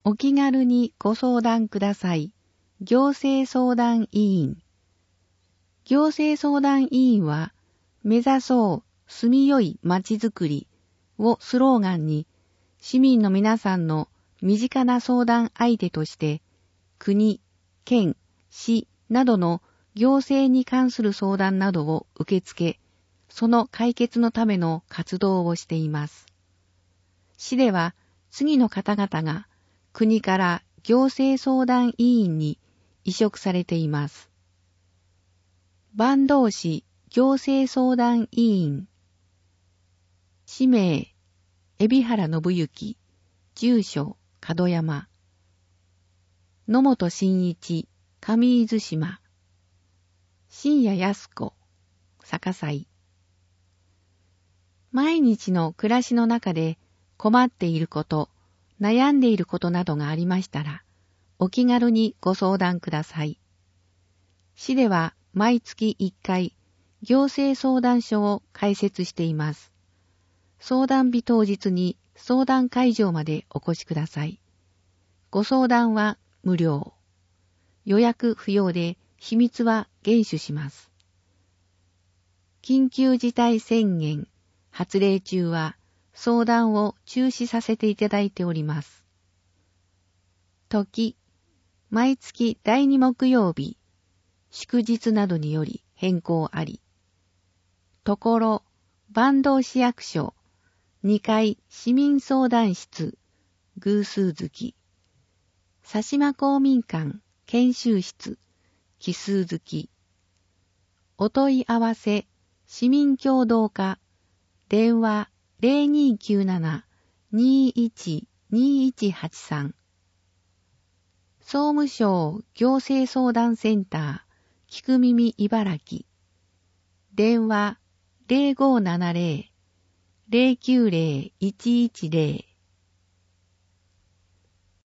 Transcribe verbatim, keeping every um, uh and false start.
お気軽にご相談ください。行政相談委員。行政相談委員は、目指そう住みよいまちづくりをスローガンに、市民の皆さんの身近な相談相手として、国、県、市などの行政に関する相談などを受け付け、その解決のための活動をしています。市では次の方々が国から行政相談委員に委嘱されています。坂東市行政相談委員。氏名、海老原信之。住所、門山。野本真一、上伊豆島。新谷安子、逆西。毎日の暮らしの中で困っていること、悩んでいることなどがありましたら、お気軽にご相談ください。市では毎月いっかい、行政相談所を開設しています。相談日当日に相談会場までお越しください。ご相談は無料。予約不要で秘密は厳守します。緊急事態宣言発令中は相談を中止させていただいております。時、毎月だいに木曜日、祝日などにより変更あり。ところ、坂東市役所、にかい市民相談室、偶数月。佐島公民館、研修室、奇数月。お問い合わせ、市民協働課、電話 ゼロにーきゅうなな にーいち にーいちはちさん。総務省行政相談センター、聞く耳茨城。電話 ゼロごーななゼロ ゼロきゅうゼロ いちいちゼロ